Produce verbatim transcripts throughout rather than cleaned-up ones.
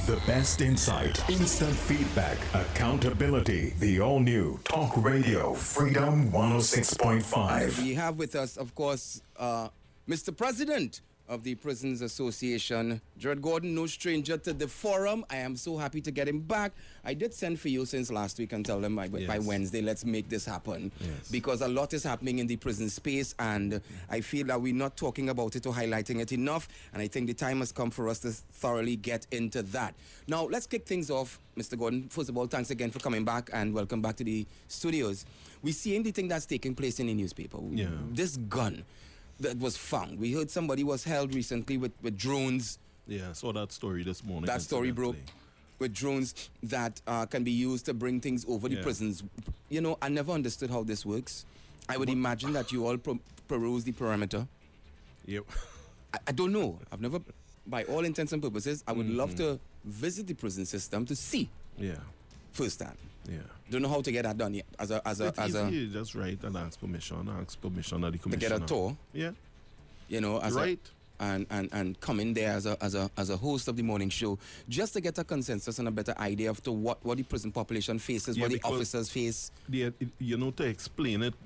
The best insight, instant feedback, accountability. The all-new Talk Radio Freedom one oh six point five. We have with us, of course, uh, Mister President of the Prisons Association, Jared Gordon, no stranger to the forum. I am so happy to get him back. I did send for you since last week and tell them by, yes. by Wednesday, let's make this happen. Yes. Because a lot is happening in the prison space, and I feel that we're not talking about it or highlighting it enough, and I think the time has come for us to thoroughly get into that. Now, let's kick things off, Mister Gordon. First of all, thanks again for coming back, and welcome back to the studios. We're seeing the thing that's taking place in the newspaper. Yeah. This gun that was found. We heard somebody was held recently with, with drones. Yeah, I saw that story this morning. That story broke with drones that uh, can be used to bring things over the Yeah. prisons. You know, I never understood how this works. I would What? imagine that you all pro- peruse the perimeter. Yep. I, I don't know. I've never, by all intents and purposes, I would mm-hmm. love to visit the prison system to see Yeah. firsthand. Yeah. Don't know how to get that done yet. As a, as a, It's as a, easy. Just write and ask permission. Ask permission of the to commissioner. get a tour. Yeah. You know, as Right. a, and, and, and come in there as a, as a as a host of the morning show, just to get a consensus and a better idea of to what, what the prison population faces, Yeah, what the because officers face. The, you know, to explain it,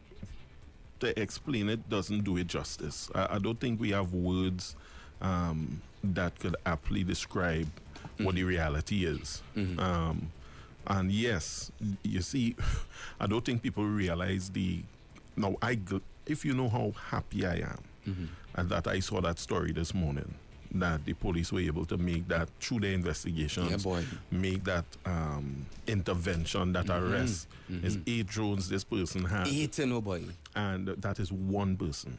to explain it doesn't do it justice. I, I don't think we have words um, that could aptly describe mm-hmm. what the reality is. Mm-hmm. Um, and yes, you see, I don't think people realize the. Now, I if you know how happy I am, mm-hmm. and that I saw that story this morning, that the police were able to make that through their investigations, Yeah, boy. make that um, intervention, that Mm-hmm. arrest. Mm-hmm. Is eight drones this person had, Eight, no boy. and that is one person.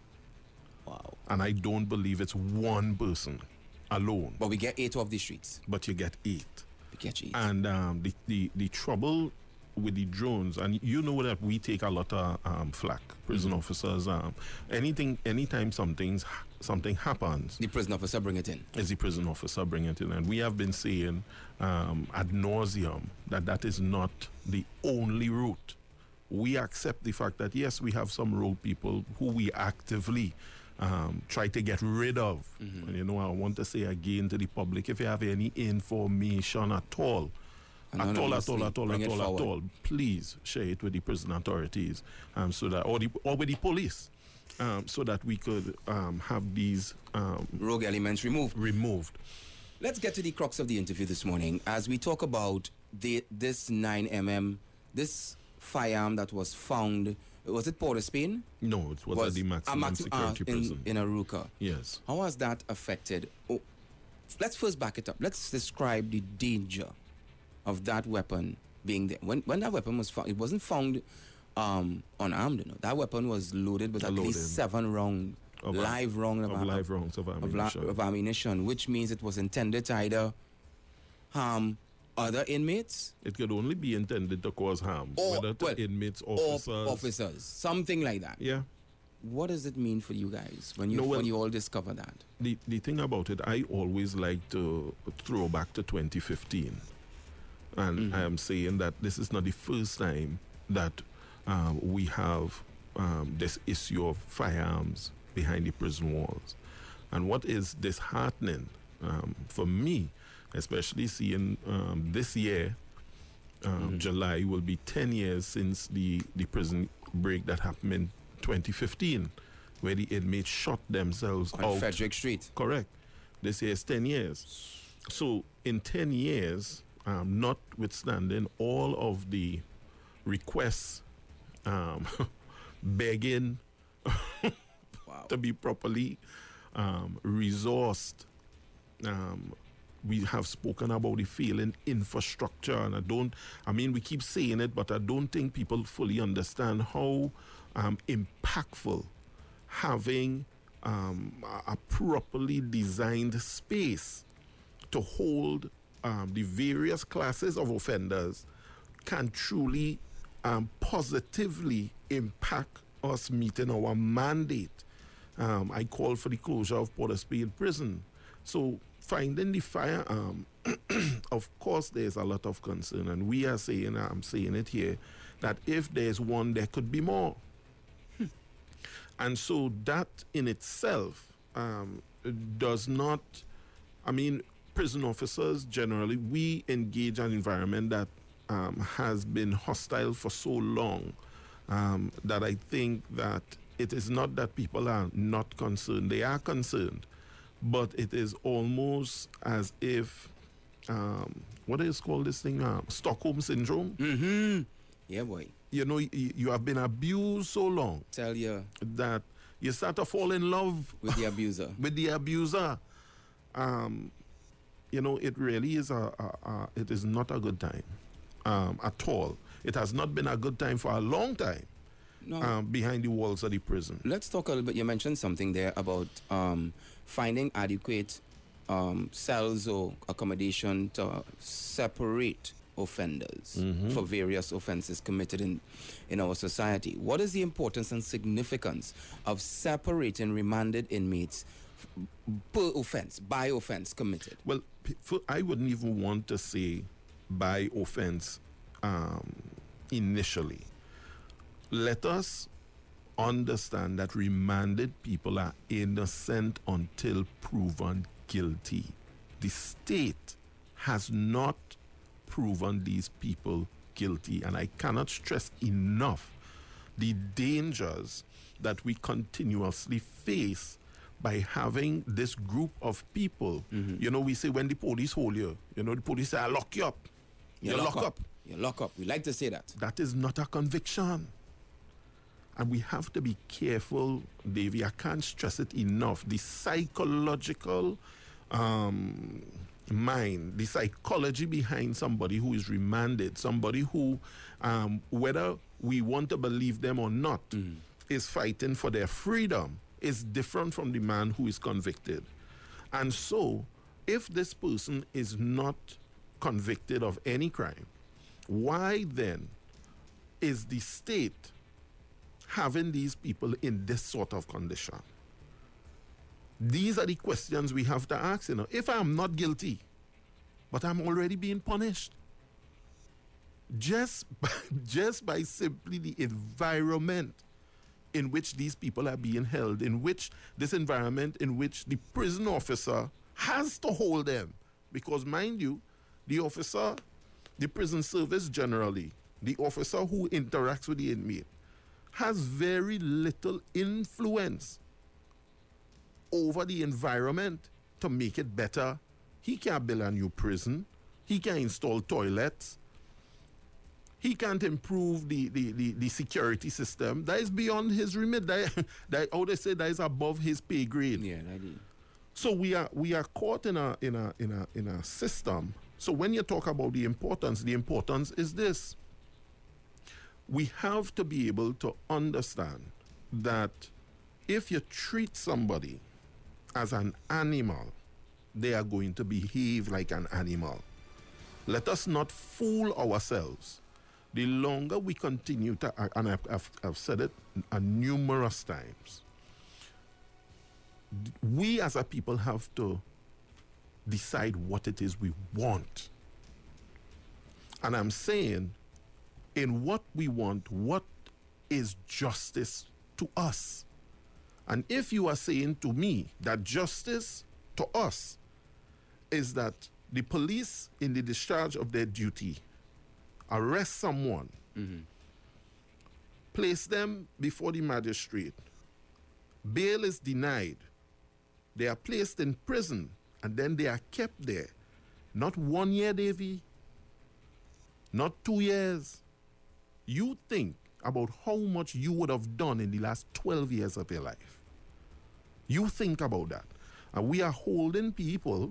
Wow. And I don't believe it's one person alone, But we get eight off the streets. but you get eight. We get eight. And um, the, the the trouble with the drones, and you know that we take a lot of um, flack, prison Mm-hmm. officers. Um, anything, anytime something's something happens, the prison officer bring it in. is the prison officer bring it in, and we have been saying um, ad nauseum that that is not the only route. We accept the fact that yes, we have some road people who we actively um, try to get rid of. Mm-hmm. And you know, I want to say again to the public, if you have any information at all, at all, at all, Anonymously, at all, bring at it all, at forward. all, please share it with the prison authorities, um, so that or the or with the police, um, so that we could um, have these um, Rogue elements removed. removed. Let's get to the crux of the interview this morning as we talk about the this nine millimeter, this firearm that was found. Was it Port of Spain? No, it was, at the maximum max- security uh, in, prison. in Aruca. Yes. How has that affected? Oh, let's first back it up. Let's describe the danger of that weapon being there. When when that weapon was found, it wasn't found um, unarmed. You know. That weapon was loaded with at Loaded. least seven rounds, Of live rounds of, of am- live rounds of of, la- ammunition. of ammunition, which means it was intended to either harm other inmates It could only be intended to cause harm, Or- whether to well, inmates, or officers. officers, something like that. Yeah. What does it mean for you guys when you No, well- when you all discover that? The the thing about it, I always like to throw back to twenty fifteen, and Mhm. I am saying that this is not the first time that um, we have um, this issue of firearms behind the prison walls. And what is disheartening um, for me, especially seeing um, this year, um, Mhm. July will be ten years since the, the prison break that happened in twenty fifteen, where the inmates shot themselves On out. Frederick Street. Correct. This year is ten years. So in ten years, um, notwithstanding all of the requests um, begging Wow. to be properly um, resourced, um, we have spoken about the failing infrastructure, and I don't, I mean, we keep saying it, but I don't think people fully understand how um, impactful having um, a, a properly designed space to hold um, the various classes of offenders can truly um, positively impact us meeting our mandate. Um, I call for the closure of Port of Spain prison. So finding the firearm, of course, there's a lot of concern, and we are saying, I'm saying it here, that if there's one, there could be more. And so that in itself um, does not, I mean, prison officers generally, we engage an environment that um, has been hostile for so long um, that I think that it is not that people are not concerned. They are concerned, but it is almost as if, um, what is called this thing, uh, Stockholm Syndrome? Mm-hmm. Yeah, boy. You know, you, you have been abused so long. Tell you. That you start to fall in love. With the abuser. with the abuser. Um, you know, it really is a, a, a, it is not a good time um, at all. It has not been a good time for a long time. No. Um, behind the walls of the prison. Let's talk a little bit. You mentioned something there about um, finding adequate um, cells or accommodation to separate offenders mm-hmm. for various offenses committed in, in our society. What is the importance and significance of separating remanded inmates per offense, by offense committed? Well, for, I wouldn't even want to say by offense um, initially. Let us understand that remanded people are innocent until proven guilty. The state has not proven these people guilty, and I cannot stress enough the dangers that we continuously face by having this group of people. Mm-hmm. You know, we say when the police hold you, you know, the police say, I lock you up. You, you lock, lock up. up. You lock up. We like to say that. That is not a conviction. And we have to be careful, Davey. I can't stress it enough. The psychological um, mind, the psychology behind somebody who is remanded, somebody who, um, whether we want to believe them or not, mm. is fighting for their freedom, is different from the man who is convicted. And so, if this person is not convicted of any crime, why then is the state having these people in this sort of condition? These are the questions we have to ask. You know, if I'm not guilty, but I'm already being punished, just by, just by simply the environment in which these people are being held, in which this environment in which the prison officer has to hold them, because mind you, the officer, the prison service generally, the officer who interacts with the inmate, has very little influence over the environment to make it better. He can't build a new prison. He can't install toilets. He can't improve the, the, the, the security system. That is beyond his remit. That, that, how they say, that is above his pay grade. Yeah, that is. So we are we are caught in a in a in a in a system. So when you talk about the importance, the importance is this. We have to be able to understand that if you treat somebody as an animal, they are going to behave like an animal. Let us not fool ourselves. The longer we continue to, and I've, I've, I've said it uh, numerous times, we as a people have to decide what it is we want. And I'm saying, in what we want, what is justice to us? And if you are saying to me that justice to us is that the police, in the discharge of their duty, arrest someone, mm-hmm. place them before the magistrate, bail is denied, they are placed in prison, and then they are kept there. Not one year, Davy, not two years. You think about how much you would have done in the last twelve years of your life. You think about that. And we are holding people,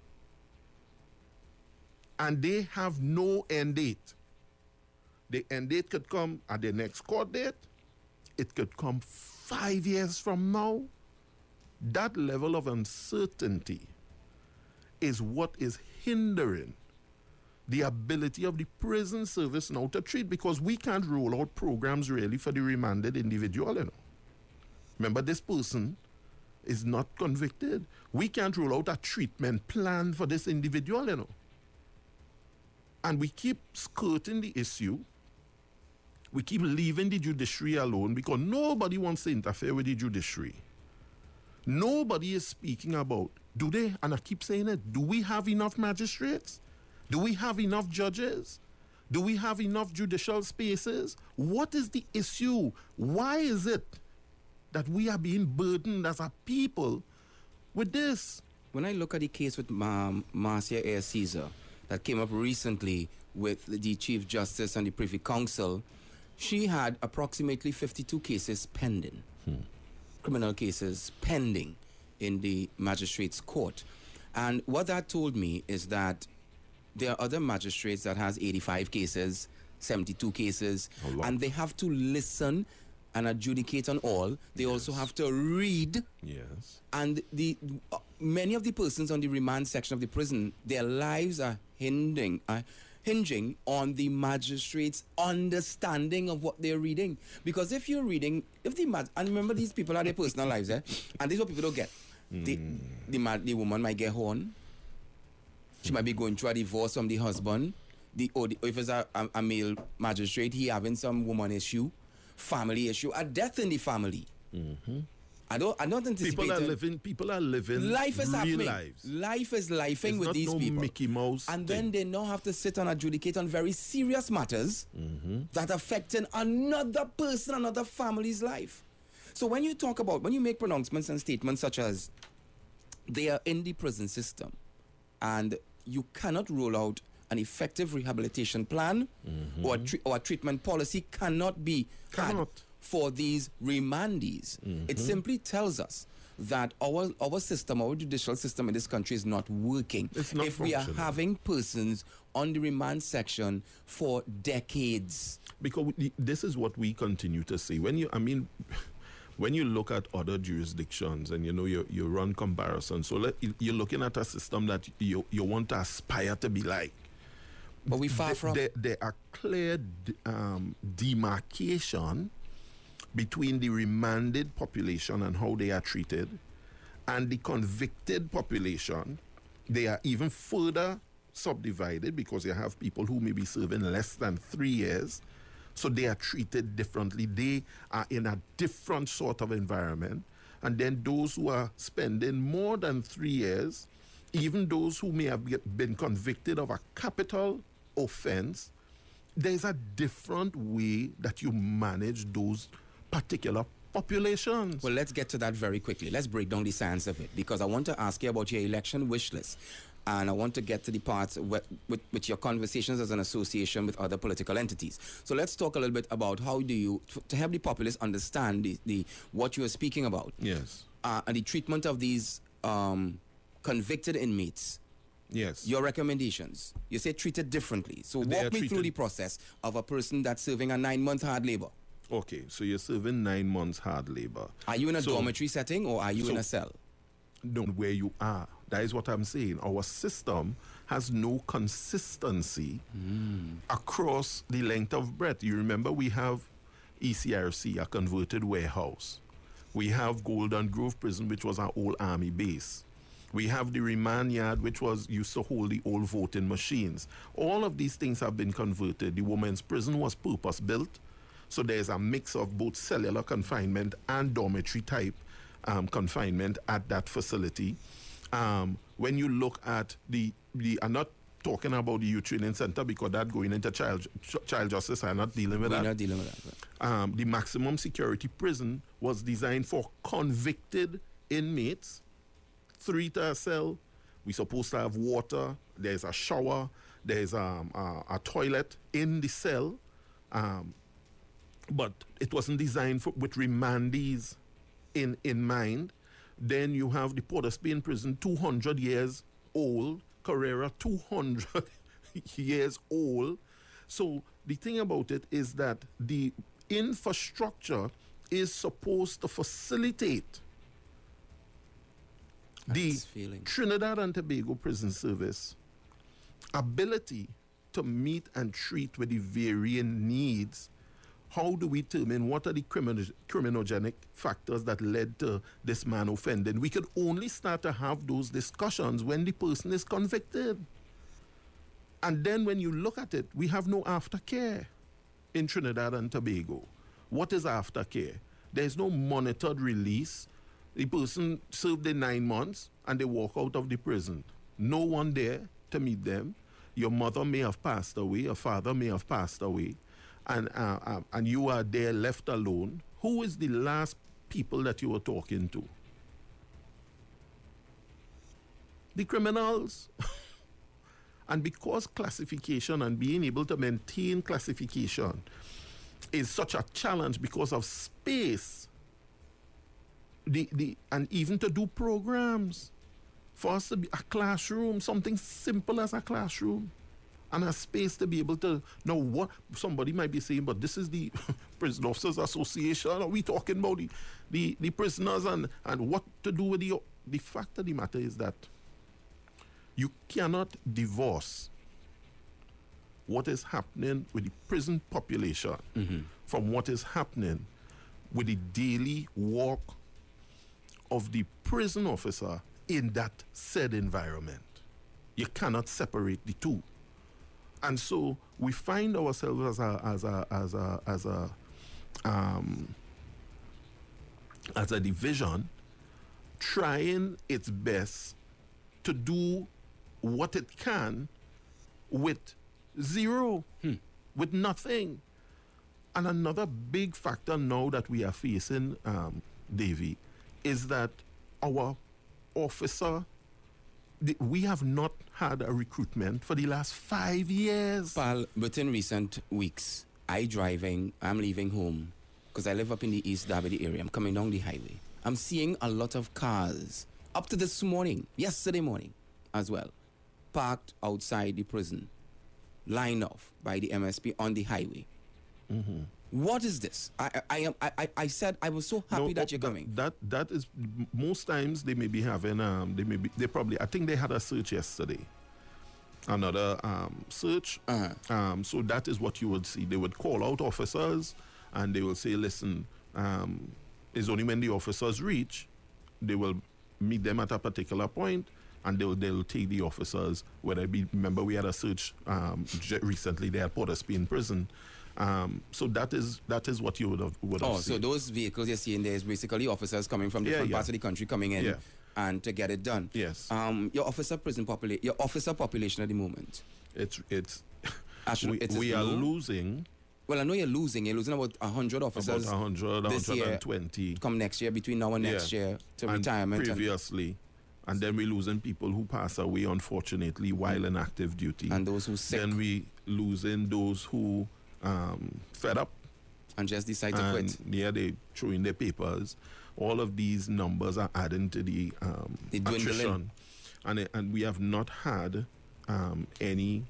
and they have no end date. The end date could come at the next court date. It could come five years from now. That level of uncertainty is what is hindering the ability of the prison service now to treat, because we can't roll out programs really for the remanded individual, you know. Remember, this person is not convicted. We can't roll out a treatment plan for this individual, you know. And we keep skirting the issue. We keep leaving the judiciary alone because nobody wants to interfere with the judiciary. Nobody is speaking about Do they? And I keep saying it. Do we have enough magistrates? Do we have enough judges? Do we have enough judicial spaces? What is the issue? Why is it that we are being burdened as a people with this? When I look at the case with um, Marcia Ayer Caesar that came up recently with the Chief Justice and the Privy Council, she had approximately fifty-two cases pending, hmm. criminal cases pending in the magistrate's court. And what that told me is that there are other magistrates that has eighty-five cases, seventy-two cases, and they have to listen and adjudicate on all. They yes. also have to read. Yes. And the uh, many of the persons on the remand section of the prison, their lives are hinging, uh, hinging on the magistrate's understanding of what they're reading. Because if you're reading, if the mag- and remember these people are their personal lives, eh? And this is what people don't get. Mm. The the, ma- the woman might get horn. She might be going through a divorce from the husband. The, or the, if it's a, a, a male magistrate, he having some woman issue, family issue, a death in the family. Mm-hmm. I don't. I don't anticipate. People are living. People are living. Life is real happening. Lives. Life is lifing it's with not these no people. Mickey Mouse and thing. then they now have to sit and adjudicate on very serious matters mm-hmm. that affecting another person, another family's life. So when you talk about, when you make pronouncements and statements such as they are in the prison system, and you cannot roll out an effective rehabilitation plan mm-hmm. or, a tre- or a treatment policy cannot be cannot. had for these remandees. Mm-hmm. It simply tells us that our our system, our judicial system in this country is not working. It's not if we are having persons on the remand section for decades. Because we, this is what we continue to see. When you, I mean, when you look at other jurisdictions and, you know, you, you run comparisons, so let, you're looking at a system that you, you want to aspire to be like. But we far there, from. There, there are clear um, demarcation between the remanded population and how they are treated and the convicted population. They are even further subdivided because you have people who may be serving less than three years. So they are treated differently. They are in a different sort of environment. And then those who are spending more than three years, even those who may have get, been convicted of a capital offense, there's a different way that you manage those particular populations. Well, let's get to that very quickly. Let's break down the science of it, because I want to ask you about your election wish list. And I want to get to the parts with, with, with your conversations as an association with other political entities. So let's talk a little bit about how do you, to help the populace understand the, the what you are speaking about. Yes. Uh, and the treatment of these um, convicted inmates. Yes. Your recommendations. You say treated differently. So They walk are me through treated- the process of a person that's serving a nine-month hard labor. Okay, so you're serving nine months hard labor. Are you in a So- dormitory setting or are you so- in a cell? No, where you are. That is what I'm saying. Our system has no consistency Mm. across the length of breadth. You remember we have E C R C, a converted warehouse. We have Golden Grove Prison, which was our old army base. We have the remand yard, which was used to hold the old voting machines. All of these things have been converted. The women's prison was purpose-built. So there's a mix of both cellular confinement and dormitory type um, confinement at that facility. Um, when you look at the, the, I'm not talking about the youth training center because that going into child ch- child justice, I'm not dealing with We're that. not dealing with that. Um, the maximum security prison was designed for convicted inmates, three to a cell. We're supposed to have water. There's a shower. There's um, a, a toilet in the cell. Um, but it wasn't designed for, with remandees in, in mind. Then you have the Port of Spain prison, two hundred years old. Carrera, two hundred years old. So the thing about it is that the infrastructure is supposed to facilitate the feeling. Trinidad and Tobago Prison Service ability to meet and treat with the varying needs. How do we determine what are the crimin- criminogenic factors that led to this man offending? We could only start to have those discussions when the person is convicted. And then when you look at it, we have no aftercare in Trinidad and Tobago. What is aftercare? There's no monitored release. The person served their nine months and they walk out of the prison. No one there to meet them. Your mother may have passed away, your father may have passed away, and uh, uh, and you are there left alone. Who is the last people that you were talking to? The criminals. And because classification and being able to maintain classification is such a challenge because of space, the, the, and even to do programs, for us to be a classroom, something simple as a classroom, and a space to be able to know what somebody might be saying, but this is the Prison Officers Association. Are we talking about the, the, the prisoners and, and what to do with the... The fact of the matter is that you cannot divorce what is happening with the prison population mm-hmm. from what is happening with the daily work of the prison officer in that said environment. You cannot separate the two. And so we find ourselves as a as a as a as a um, as a division trying its best to do what it can with zero, hmm. with nothing. And another big factor now that we are facing, um, Davy, is that our officer, the, we have not had a recruitment for the last five years. Pal, but in recent weeks, I driving, I'm leaving home, because I live up in the East Derby area. I'm coming down the highway. I'm seeing a lot of cars, up to this morning, yesterday morning as well, parked outside the prison, lined off by the M S P on the highway. Mm-hmm. What is this? I I am I, I I said I was so happy no, that you're that, coming. That that is most times they may be having um they may be they probably I think they had a search yesterday. Another um search. Uh-huh. Um so that is what you would see. They would call out officers and they will say, listen, um it's only when the officers reach, they will meet them at a particular point and they'll they'll take the officers, whether it be, remember we had a search um recently there at Port of Spain prison. Um, so that is that is what you would have would have Oh, seen. so those vehicles you're seeing there is basically officers coming from different yeah, yeah. parts of the country coming in yeah. and to get it done. Yes. Um, your officer prison population, your officer population at the moment. It's it's Actually, we, it is we are low. losing. Well, I know you're losing. You're losing about a hundred officers. About one hundred, this one year, hundred twenty. Come next year, between now and Yeah. next year to and retirement. Previously. And, and then we're losing people who pass away, unfortunately, while mm. in active duty. And those who sick. Then we losing those who um, fed up. And just decide to and, quit. Yeah, they throw in their papers. All of these numbers are adding to the um, attrition. And, it, and we have not had um, any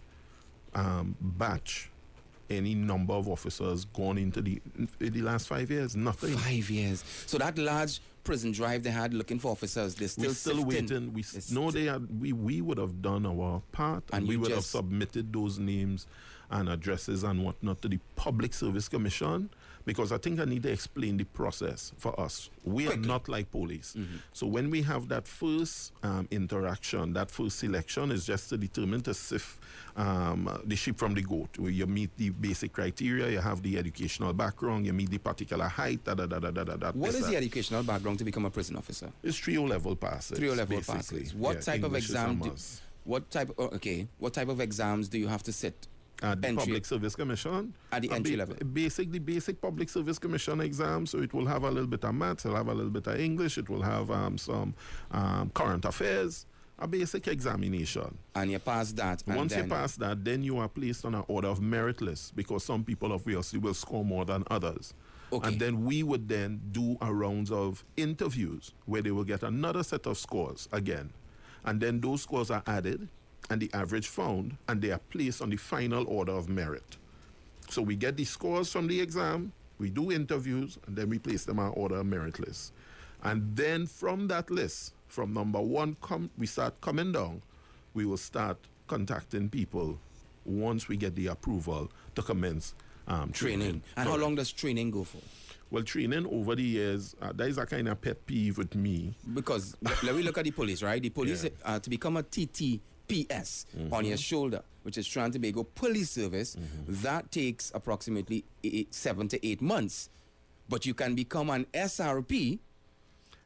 um, batch, any number of officers gone into the in the last five years. Nothing. Five years. So that large prison drive they had looking for officers, they're still We're still sifting. waiting. We It's know they had, we we would have done our part, and, And we you would have just- submitted those names and addresses and whatnot to the Public Service Commission, because I think I need to explain the process for us. We Quickly. are not like police. Mm-hmm. So when we have that first um, interaction, that first selection is just to determine to sift um, the sheep from the goat, where you meet the basic criteria, you have the educational background, you meet the particular height, da da da da da da. da What this, is the that. educational background to become a prison officer? It's three O-level passes. Three O-level basically. passes. What Yeah, type of English is a exam? Do, must. what type? Oh, okay. What type of exams do you have to sit? At the Entry. Public Service Commission. At the Uh, entry ba- level. Basic, the basic Public Service Commission exam. So it will have a little bit of maths, it'll have a little bit of English, it will have um, some um, current affairs, a basic examination. And you pass that. And Once then, you pass that, then you are placed on an order of merit list, because some people obviously will score more than others. Okay. And then we would then do a rounds of interviews where they will get another set of scores again. And then those scores are added and the average found, and they are placed on the final order of merit. So we get the scores from the exam, we do interviews, and then we place them on order of merit list. And then from that list, from number one, com- we start coming down, we will start contacting people once we get the approval to commence um, training. training. And how long does training go for? Well, training over the years, uh, that is a kind of pet peeve with me. Because let me look at the police, right? The police, Yeah. uh, to become a T T P S mm-hmm. on your shoulder, which is Trans Tobago Police Service, mm-hmm. that takes approximately eight, seven to eight months. But you can become an S R P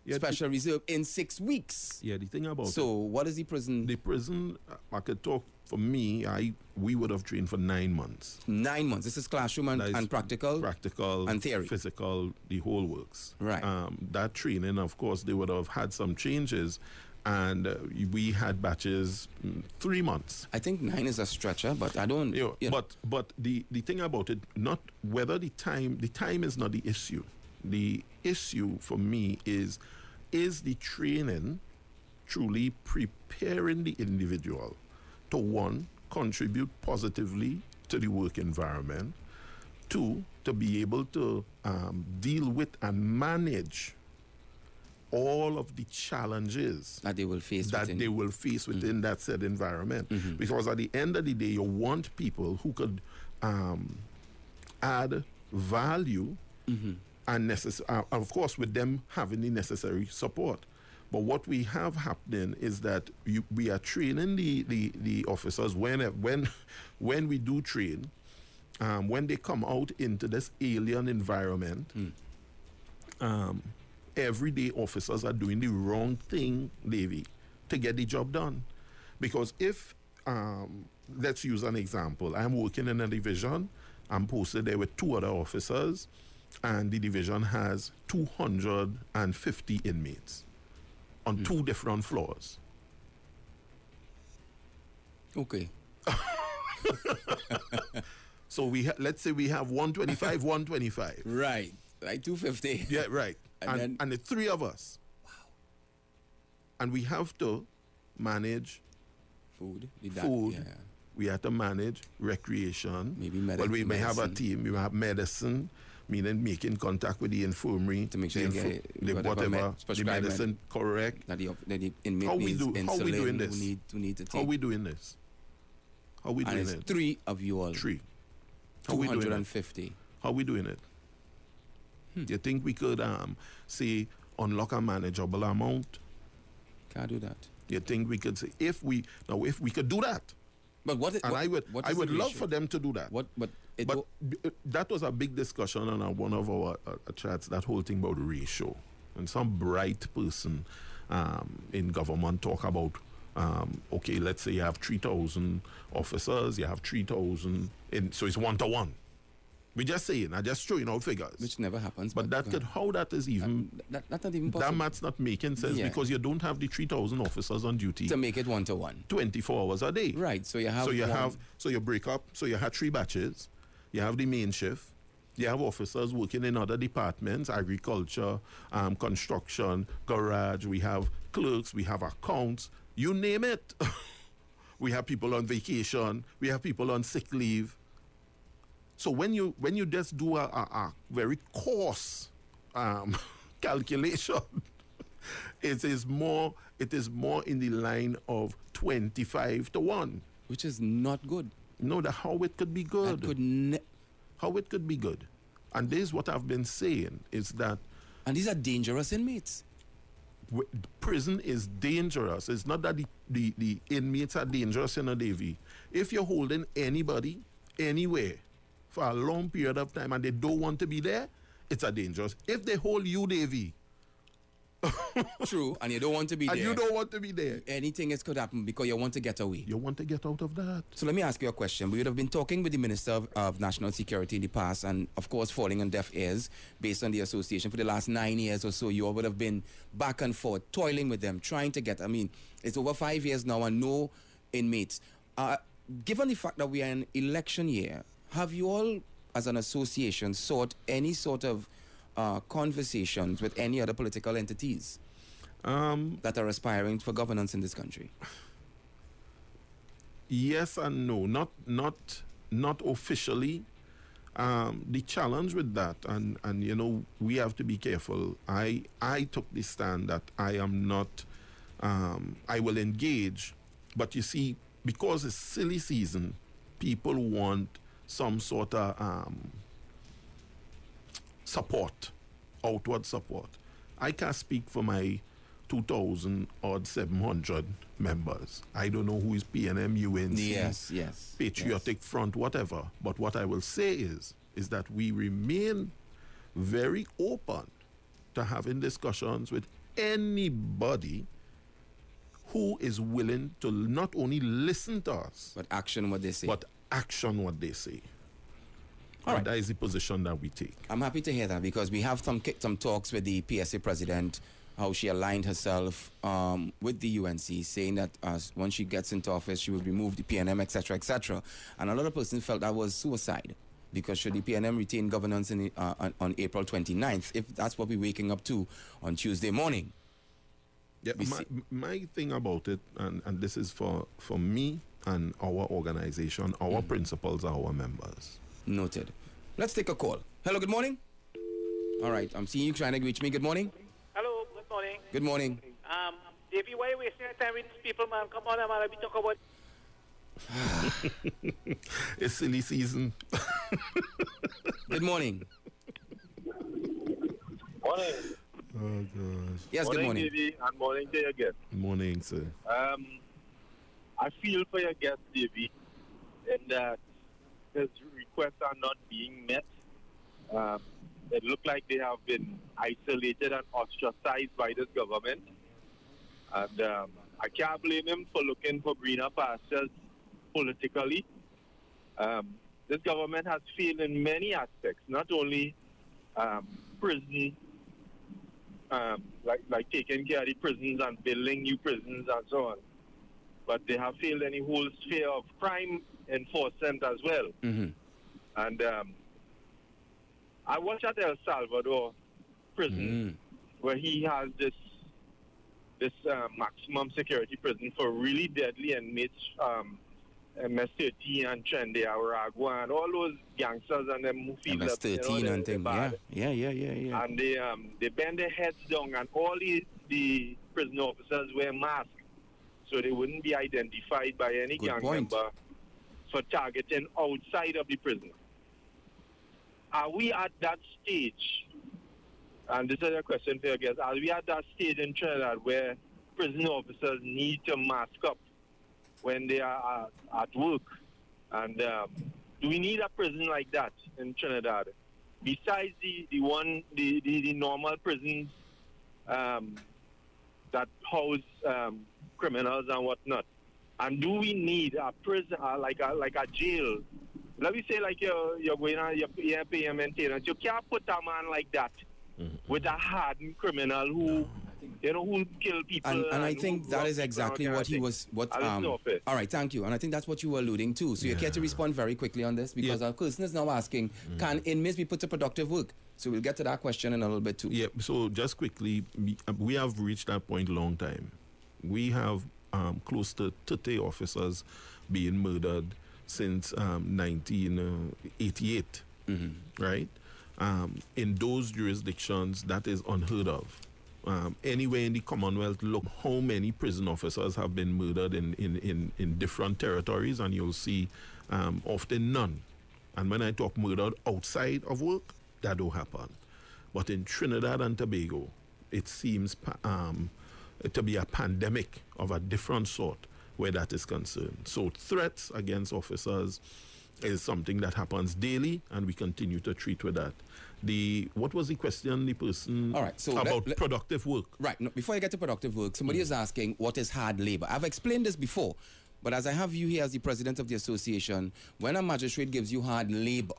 Yeah, Special Reserve in six weeks. Yeah, the thing about So it, what is the prison? the prison, I could talk for me. I we would have trained for nine months. Nine months. This is classroom and, That is and practical. practical, and theory. physical, the whole works. Right. Um, that training, of course, they would have had some changes, and uh, we had batches mm, three months. I think nine is a stretcher, but I don't. You know, you know. but but the, the thing about it, not whether the time the time is not the issue. The issue for me is is the training truly preparing the individual to, one, contribute positively to the work environment, two, to be able to um, deal with and manage all of the challenges that they will face. that within. they will face within mm-hmm. that said environment. Mm-hmm. Because at the end of the day, you want people who could um, add value Mm-hmm. and necess- uh, of course, with them having the necessary support. But what we have happening is that you, we are training the, the, the officers when when when we do train, um, when they come out into this alien environment, mm. um, everyday officers are doing the wrong thing, Davey, to get the job done. Because if, um, let's use an example, I'm working in a division, I'm posted there with two other officers, and the division has two hundred fifty inmates on mm. two different floors. Okay. So we ha- let's say we have one twenty-five, one twenty-five. Right. Like two fifty. Yeah, right. And, and, then, and the three of us. Wow. And we have to manage food. Food. Yeah. We have to manage recreation. Maybe medicine. Well, we may have a team. We may have medicine, meaning making contact with the infirmary to make sure the you info- get the whatever whatever, med- the medicine med- correct. That the, that the inmate How we needs do? insulin, How we doing this? Who need, who need to take. How we doing this? How we and doing it's it? three of you all. Three. How we doing it? two fifty. How we doing it? Hmm. You think we could um say unlock a manageable amount? Can't do that. You think we could say if we now if we could do that? But what? Is, and what, I would what I is would the love ratio? for them to do that. What? But it but wo- b- that was a big discussion on uh, one of our uh, chats. That whole thing about ratio, and some bright person um, in government talk about. Um, okay, let's say you have three thousand officers, you have three thousand, so it's one to one. We just saying, I just showing out figures. which never happens. But, that could, how that is even, uh, that, that's not even possible. that math's not making sense Yeah. because you don't have the three thousand officers on duty to make it one to one. twenty-four hours a day. Right. So you have. So you one, have, so you break up, so you have three batches, you have the main shift, you have officers working in other departments, agriculture, um, construction, garage, we have clerks, we have accounts, you name it. We have people on vacation, we have people on sick leave. So when you when you just do a, a, a very coarse um, calculation, it is more it is more in the line of twenty-five to one. which is not good. No, that how it could be good. That could ne- how it could be good. And this is what I've been saying is that and these are dangerous inmates. w- prison is dangerous. It's not that the, the, the inmates are dangerous in a Davy. If you're holding anybody anywhere for a long period of time and they don't want to be there, it's a dangerous. If they hold you, Davy, True, and you don't want to be and there. you don't want to be there, Anything else could happen because you want to get away. you want to get out of that. So let me ask you a question. We would have been talking with the Minister of, of National Security in the past, and of course falling on deaf ears based on the association for the last nine years or so. You all would have been back and forth, toiling with them, trying to get. I mean, it's over five years now and no inmates. Uh, given the fact that we are in election year, have you all, as an association, sought any sort of uh, conversations with any other political entities Um, that are aspiring for governance in this country? Yes and no, not not not officially. Um, the challenge with that, and and you know, we have to be careful. I I took the stand that I am not. Um, I will engage, but you see, because it's silly season, people want some sort of um, support, outward support. I can't speak for my two thousand or seven hundred members. I don't know who is P N M, U N C, Yes, yes. Patriotic Front, whatever. But what I will say is, is that we remain very open to having discussions with anybody who is willing to not only listen to us, But action what they say. but action what they say. All And right. that is the position that we take. I'm happy to hear that because we have some some talks with the P S A president, how she aligned herself um, with the U N C, saying that uh, once she gets into office, she will remove the P N M, et cetera, et cetera. And a lot of persons felt that was suicide because should the P N M retain governance in, the- uh, on, on April twenty-ninth, if that's what we're waking up to on Tuesday morning? Yeah, We my, see- my thing about it, and, and this is for, for me and our organization, our principals are our members. Noted. Let's take a call. Hello, good morning. All right, I'm seeing you trying to reach me. Good morning. Hello, good morning. Good morning. Um, Davey, why are you wasting your time with these people, man? Come on, man. Let me talk about. It's silly season. Good morning. Morning. Oh, gosh. Yes, good morning. Davey, and morning to your guest. Morning, sir. Um, I feel for your guest, Davey, in that his requests are not being met. Um, it looks like they have been isolated and ostracized by this government. And um, I can't blame him for looking for greener pastures politically. Um, this government has failed in many aspects, not only um, prison, um, like, like taking care of the prisons and building new prisons and so on, but they have failed in the whole sphere of crime enforcement as well. Mm-hmm. And um, I watch at El Salvador prison Mm. where he has this this uh, maximum security prison for really deadly inmates, um, M S thirteen and Trende Aragua and all those gangsters and them who feel M S that, you know, thirteen they- and they're things. Yeah, bad. yeah, yeah, yeah, yeah. And they um, they bend their heads down, and all the, the prison officers wear masks so they wouldn't be identified by any Good gang point. member for targeting outside of the prison. Are we at that stage? And this is a question for your guests. Are we at that stage in Trinidad where prison officers need to mask up when they are uh, at work? And um, do we need a prison like that in Trinidad? Besides the, the one, the, the, the normal prisons um, that house um, criminals and whatnot. And do we need a prison, uh, like a like a jail? Let me say, like you're, you're going on, you're, you're paying maintenance. You can't put a man like that Mm-hmm. with a hardened criminal who, you know, who kill people. And, and I who think that rob is people and exactly all what kind he of was. thing. What I'll listen um. off it. All right, thank you. And I think that's what you were alluding to. So you care to respond very quickly on this because Yeah. our person is now asking, can inmates be put to productive work? So we'll get to that question in a little bit too. Yeah, so just quickly, we, uh, we have reached that point long time. We have um, close to thirty officers being murdered since um, nineteen eighty-eight, right? Um, in those jurisdictions, that is unheard of. Um, anywhere in the Commonwealth, look how many prison officers have been murdered in, in, in, in different territories, and you'll see um, often none. And when I talk murdered outside of work, that don't happen. But in Trinidad and Tobago, it seems pa- um, to be a pandemic of a different sort where that is concerned. So threats against officers is something that happens daily, and we continue to treat with that. The what was the question? The person All right, so let- about let- productive work. Right. No, before I get to productive work, somebody is asking, what is hard labor? I've explained this before, but as I have you here as the president of the association, when a magistrate gives you hard labor,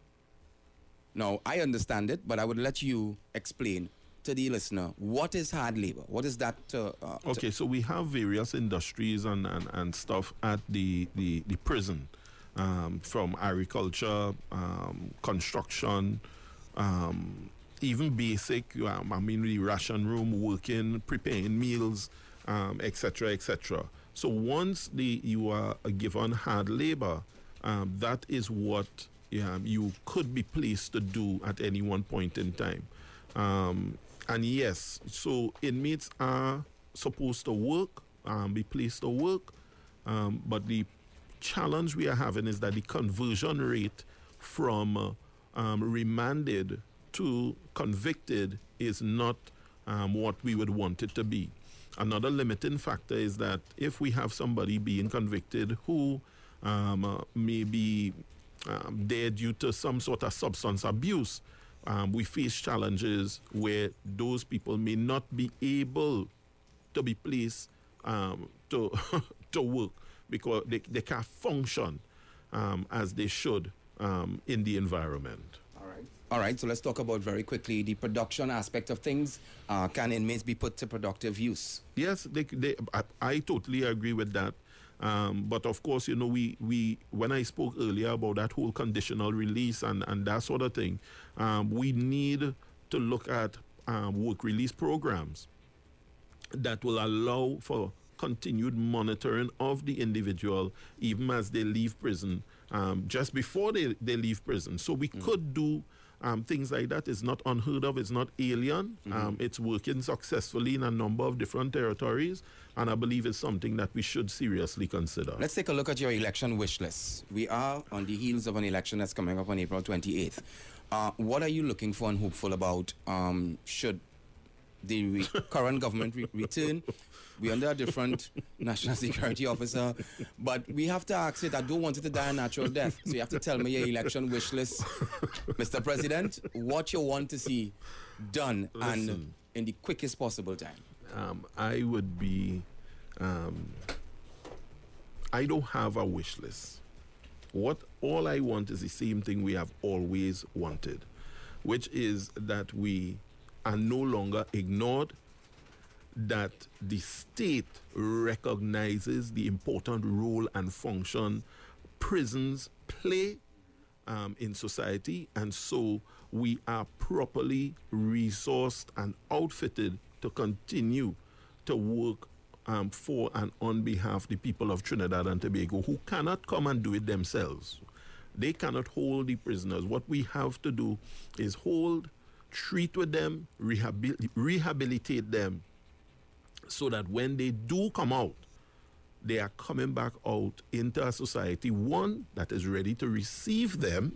now I understand it, but I would let you explain to the listener what is hard labor. What is that? Uh, uh, to- Okay, so we have various industries and, and, and stuff at the, the, the prison, um, from agriculture, um, construction, um, even basic, um, I mean, the ration room, working, preparing meals, um, et cetera, et cetera. So once the, you are given hard labor, um, that is what um, you could be placed to do at any one point in time. Um, and yes, so inmates are supposed to work, um, be placed to work, um, but the challenge we are having is that the conversion rate from uh, um, remanded to convicted is not um, what we would want it to be. Another limiting factor is that if we have somebody being convicted who um, uh, may be um, there due to some sort of substance abuse, um, we face challenges where those people may not be able to be placed um, to to work because they, they can't function um, as they should um, in the environment. All right. All right, so let's talk about very quickly the production aspect of things. Uh, can inmates be put to productive use? Yes, they, they, I, I totally agree with that. Um, but of course, you know, we, we when I spoke earlier about that whole conditional release and, and that sort of thing, um, we need to look at um, work release programs that will allow for continued monitoring of the individual even as they leave prison, um, just before they, they leave prison. So we mm. could do um, things like that. It's not unheard of. It's not alien. Mm-hmm. Um, it's working successfully in a number of different territories, and I believe it's something that we should seriously consider. Let's take a look at your election wish list. We are on the heels of an election that's coming up on April twenty-eighth. Uh, what are you looking for and hopeful about? Um, should the re- current government re- return? We're under a different national security officer, but we have to ask it. I don't want it to die a natural death. So you have to tell me your election wish list, Mister President, what you want to see done. Listen, and in the quickest possible time. Um, I would be, um, I don't have a wish list. What all I want is the same thing we have always wanted, which is that we are no longer ignored, that the state recognizes the important role and function prisons play um, in society, and so we are properly resourced and outfitted to continue to work um, for and on behalf of the people of Trinidad and Tobago who cannot come and do it themselves. They cannot hold the prisoners. What we have to do is hold, treat with them, rehabil- rehabilitate them, so that when they do come out, they are coming back out into a society, one, that is ready to receive them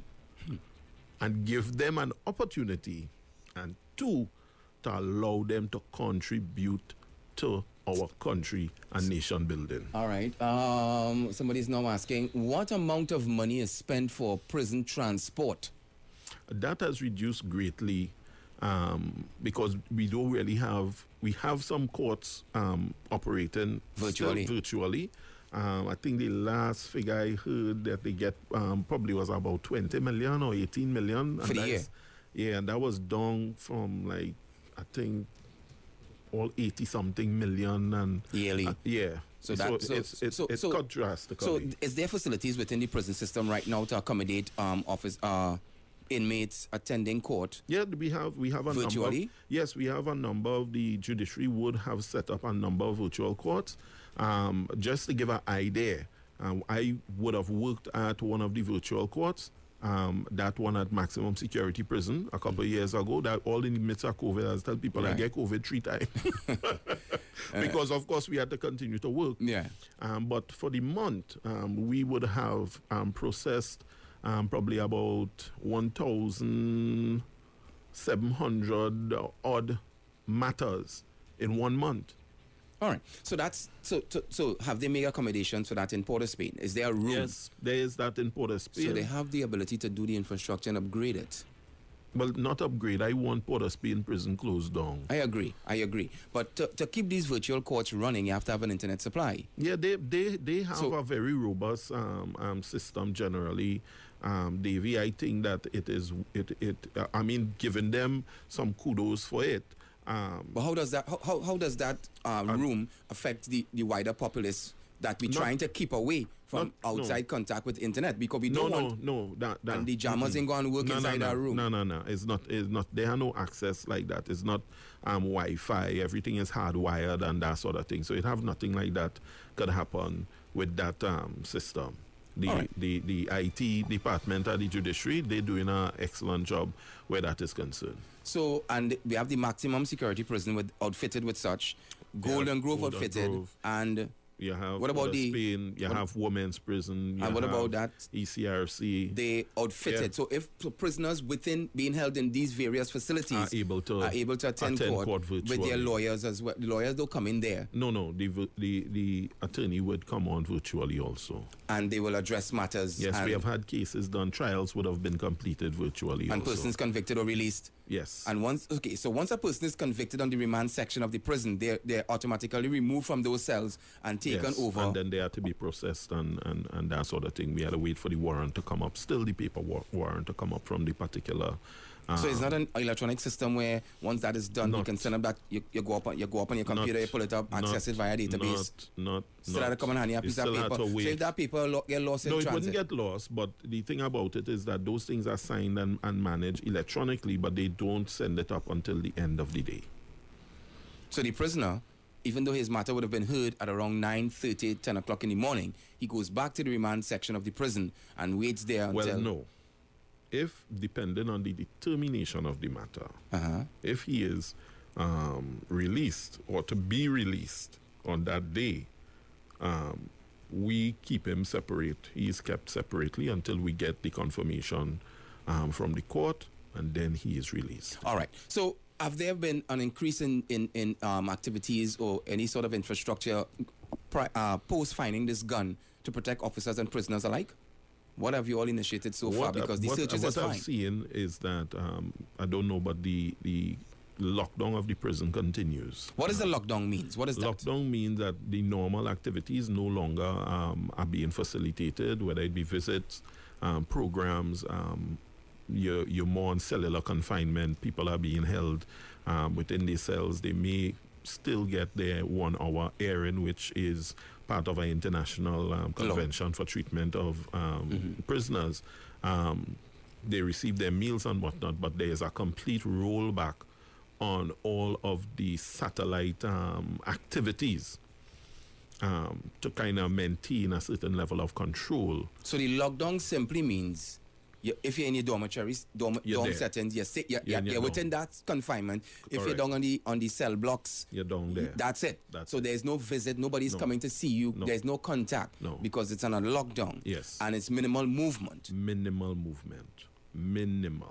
and give them an opportunity, and two, to allow them to contribute to our country and nation building. All right. Um, somebody's now asking, what amount of money is spent for prison transport? That has reduced greatly. Um, because we don't really have, we have some courts um, operating virtually. virtually. Um, I think the last figure I heard that they get um, probably was about twenty million or eighteen million. For the year? Yeah, and that was down from like, I think, all eighty something million. And yearly? Uh, yeah. So, so, that, so it's, it's, so, it's so, cut drastically. So is there facilities within the prison system right now to accommodate um, office uh, inmates attending court? Yeah, we have we have a virtually? number of, yes, we have a number of the judiciary would have set up a number of virtual courts. Um, just to give an idea, um, I would have worked at one of the virtual courts, um, that one at maximum security prison a couple mm-hmm. of years ago. That all in the midst of COVID, I tell people right. I get COVID three times because of course we had to continue to work. Yeah. Um, but for the month, um, we would have um, processed Um, probably about one thousand seven hundred odd matters in one month. All right. So that's so, so so have they made accommodations for that in Port of Spain? Is there a room? Yes, there is that in Port of Spain. So they have the ability to do the infrastructure and upgrade it. Well, not upgrade. I want Port of Spain prison closed down. I agree. I agree. But to, to keep these virtual courts running, you have to have an internet supply. Yeah, they they, they have so, a very robust um, um, system generally. Um, Davey, I think that it is, it, it uh, I mean, giving them some kudos for it. Um, but how does that, how, how, how does that uh, room affect the, the wider populace that we're not, trying to keep away from not, outside no. contact with internet? Because we don't no, want... No, no, that, that, and the jammers mm-hmm. ain't going to work no, inside no, no, our room. No, no, no. It's not, it's not, there are no access like that. It's not um, Wi-Fi. Everything is hardwired and that sort of thing. So it have nothing like that could happen with that um, system. The, right. the the I T department at the judiciary, they're doing an excellent job where that is concerned. So, and we have the maximum security prison with outfitted with such, Golden yeah, Grove Golden outfitted, Grove. and You have What about uh, the- Spain. You what- have women's prison. You And what have about that? E C R C They outfitted. Yeah. So if p- prisoners within being held in these various facilities are able to are able to attend, attend court, court with their virtually. lawyers as well. The lawyers don't come in there No, no. The v- the the attorney would come on virtually also. and they will address matters. Yes, and, we have had cases done. Trials would have been completed virtually. and also. persons convicted or released. Yes. And once, okay, so once a person is convicted on the remand section of the prison, they're, they're automatically removed from those cells and taken yes. over. And then they had to be processed and, and, and that sort of thing. We had to wait for the warrant to come up. Still the paper wa- warrant to come up from the particular. Um, So it's not an electronic system where once that is done, you Not- can send them that. You, you go up on you go up on your computer, not- you pull it up, access not- it via database. Not, not, Still not. had to come and hand you a You piece of still had paper. to So wait. if that paper lo- get lost in No, it transit, wouldn't get lost, but the thing about it is that those things are signed and, and managed electronically, but they don't send it up until the end of the day. so the prisoner, even though his matter would have been heard at around nine thirty, ten o'clock in the morning, he goes back to the remand section of the prison and waits there until. Well, no. If, depending on the determination of the matter, Uh-huh. if he is um, released or to be released on that day, um, we keep him separate. He is kept separately until we get the confirmation um, from the court, and then he is released. All right. So have there been an increase in, in, in um, activities or any sort of infrastructure pri- uh, post finding this gun to protect officers and prisoners alike? What have you all initiated so far? What I- Because the what, searches what is I've fine. seen is that um, I don't know, but the the lockdown of the prison continues. What does the lockdown means? What is that? Lockdown means that the normal activities no longer um, are being facilitated, whether it be visits, um, programs. Um, you're, you're more on cellular confinement. People are being held um, within these cells. They may still get their one-hour airing, which is part of an international um, convention for treatment of um, Mm-hmm. prisoners. Um, they receive their meals and whatnot, but there is a complete rollback on all of the satellite um, activities um, to kind of maintain a certain level of control. So the lockdown simply means you, if you're in your dormitories, dorm, You're dorm there. settings, you're, sit, you're, You're you're, in your you're dorm. within that confinement. If you're Correct. down on the on the cell blocks, You're down there. that's it. That's so it. there's no visit. Nobody's No. coming to see you. No. There's no contact. No. Because it's on a lockdown. Yes. And it's minimal movement. Minimal movement. Minimal.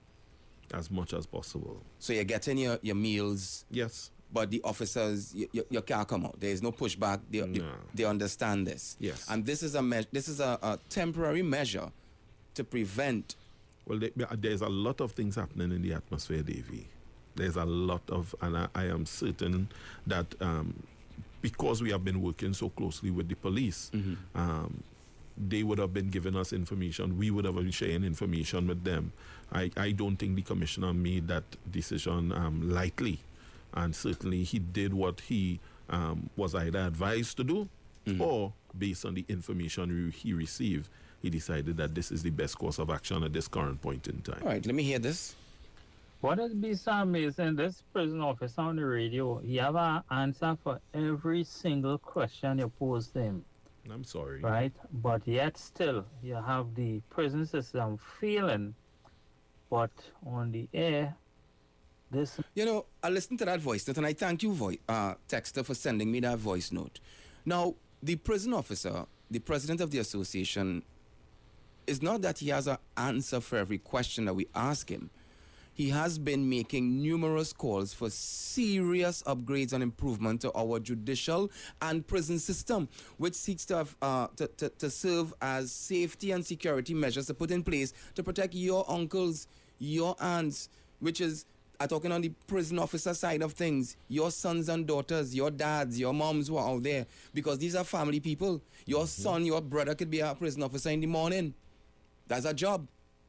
As much as possible. So you're getting your, your meals, Yes. but the officers, you, you, you can't come out. There's no pushback. They, they, No. they understand this. Yes. And this is a me- this is a, a temporary measure to prevent. Well, there, there's a lot of things happening in the atmosphere, Davy. There's a lot of, and I, I am certain that um, because we have been working so closely with the police, um, they would have been giving us information. We would have been sharing information with them. I, I don't think the commissioner made that decision um, lightly. And certainly he did what he um, was either advised to do or based on the information he received, he decided that this is the best course of action at this current point in time. All right, let me hear this. What has been so amazing, this prison officer on the radio, he have an answer for every single question you pose to him, I'm sorry. right? But yet still, you have the prison system failing, but on the air, this You know, I listened to that voice note, and I thank you, voice, uh, Texter, for sending me that voice note. Now, the prison officer, the president of the association, is not that he has an answer for every question that we ask him. He has been making numerous calls for serious upgrades and improvement to our judicial and prison system, which seeks to, have, uh, to, to, to serve as safety and security measures to put in place to protect your uncles, your aunts, which is, I'm talking on the prison officer side of things, your sons and daughters, your dads, your moms who are out there, because these are family people. Your son, your brother could be a prison officer in the morning. That's a job.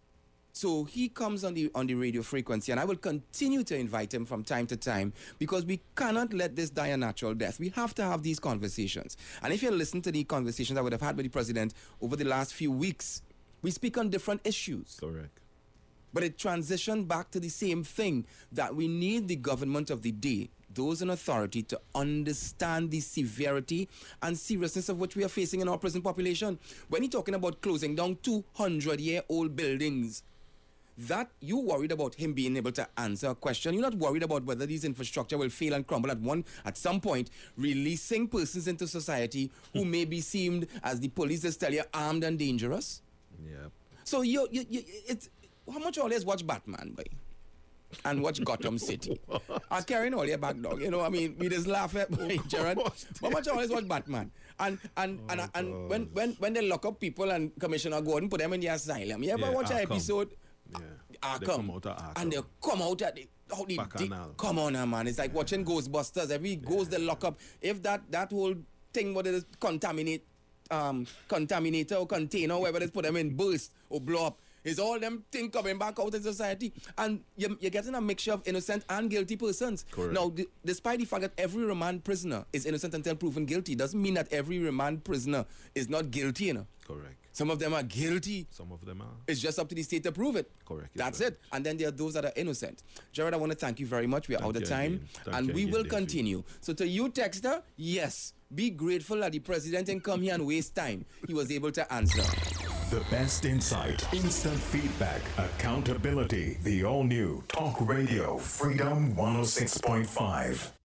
So he comes on the on the radio frequency, and I will continue to invite him from time to time because we cannot let this die a natural death. We have to have these conversations. And if you listen to the conversations I would have had with the president over the last few weeks, we speak on different issues. Correct. But it transitioned back to the same thing, that we need the government of the day, those in authority, to understand the severity and seriousness of which we are facing in our prison population. When you're talking about closing down two hundred year old buildings, that you worried about him being able to answer a question. You're not worried about whether these infrastructure will fail and crumble at one at some point, releasing persons into society who may be seen, as the police just tell you, armed and dangerous. Yep. So you, you, you it's how much always watch Batman, boy, and watch Gotham City. I carrying all your back dog, you know. I mean, we just laugh at boy, Gerard. How much always watch Batman, and and oh, and, and when when when they lock up people and Commissioner Gordon put them in the asylum. You ever yeah, watch an Arkham. episode? Yeah. Arkham. They come out of Arkham. And they come out at the, how the, the Bacchanal. come on, now, man. It's like watching Ghostbusters. Every ghost they lock up. If that that whole thing, what it is, contaminate, um, contaminator or container, whatever they put them in, burst or blow up. Is all them things coming back out in society. And you're, you're getting a mixture of innocent and guilty persons. Correct. Now, d- despite the fact that every remand prisoner is innocent until proven guilty, doesn't mean that every remand prisoner is not guilty, you know. Correct. Some of them are guilty. Some of them are. It's just up to the state to prove it. Correct. That's correct. it. And then there are those that are innocent. Jared, I want to thank you very much. We are Thank out of you time. again. Thank And you we again, will Davey. continue. So to you, Texter, yes, be grateful that the president didn't come here and waste time. He was able to answer. The best insight, instant feedback, accountability. The all-new Talk Radio Freedom one oh six point five.